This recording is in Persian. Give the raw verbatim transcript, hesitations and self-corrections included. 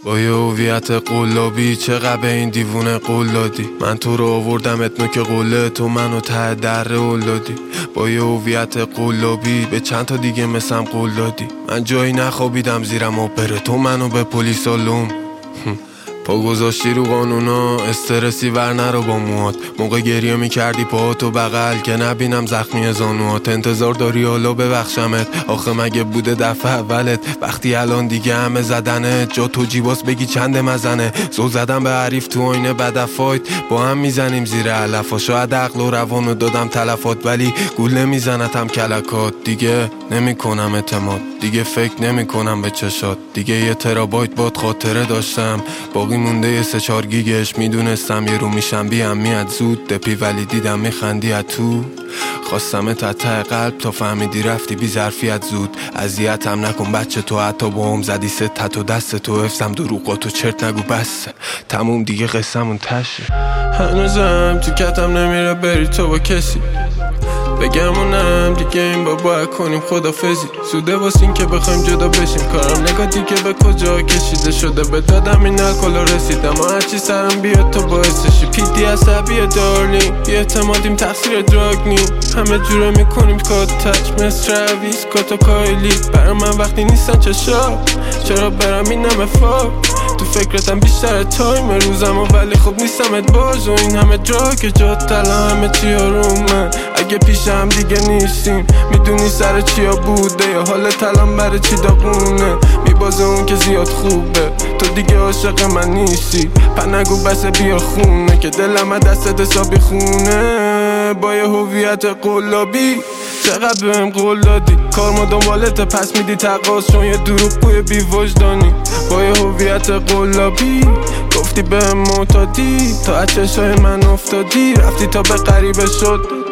با یه هویت قلابی چقدر به این دیوونه قول دادی. من تو رو آوردم اتنو که قله تو منو ته دره قول دادی. با یه هویت قلابی به چند تا دیگه مثلم قول دادی. من جایی نخوابیدم زیرم آبره تو منو به پلیس آلوم پا گذاشتی رو قانونا استرسی ور نرو با موهات. موقع گریه میکردی پاهاتو بغل که نبینم زخمی زانوات. انتظار داری حالا ببخشمت آخه مگه بوده دفعه اولت؟ وقتی الان دیگه همه زدنت جا تو جیباس بگی چند مزنه. زل زدم به حریف تو آینه بدفایت با هم میزنیم زیر علفا. شاید عقل و روانو دادم تلفات ولی گول نمیزنتم کلکات. دیگه نمیکنم اعتماد دیگه فکر نمیکنم به چشات. دیگه یه ترابایت باد خاطره داشتم باقی مونده یه سه چار گیگش. میدونستم یه رو میشم بی اهمیت زود دپی ولی دیدم میخندی از تو. خواستم تا ته قلب تا فهمیدی رفتی بی ظرفیت زود. اذیتم نکن بچه تو حتی با هم زدی ست تت و دست تو حفظم دروغاتو چرت نگو بس تموم دیگه قصمون تشه. هنوزم تو کتم نمیره بری تو با کسی بگمونم دیگه این با باید کنیم خدافزی. زوده واسین که بخوایم جدا بشیم کارم نگاه دیگه به کجا کشیده شده. به دادم این الکلا رسیدم و هرچی سرم بیاد تو باعثشی. پیدی عصبیه دارلینگ بی اعتمادیم تقصیر دراگ نیم. همه جوره میکنیم کات تچ مثل رویس کاتا کایلی. برای من وقتی نیستن چشا چرا برم این همه فاک تو فکرتم بیشتر تایم روزم و ولی خب نیستم ات باز و این همه جا که جات تلا همه چی رو من. اگه پیشم دیگه نیستیم میدونی سر چیا بوده یا حال تلام برای چی داغونه. میبازه اون که زیاد خوبه تو دیگه عاشق من نیستی. پر نگو بس بیا خونه که دلم دست حسابی خونه. با یه هویت قلابی چقدر بهم قول دادی. کار ما دنبالت پس میدی تقاس چون یه دروغ گوی بی وجدانی. با یه هویت قلابی گفتی بهم معتادی تا از چشای من افتادی. رفتی تا به غریبه شد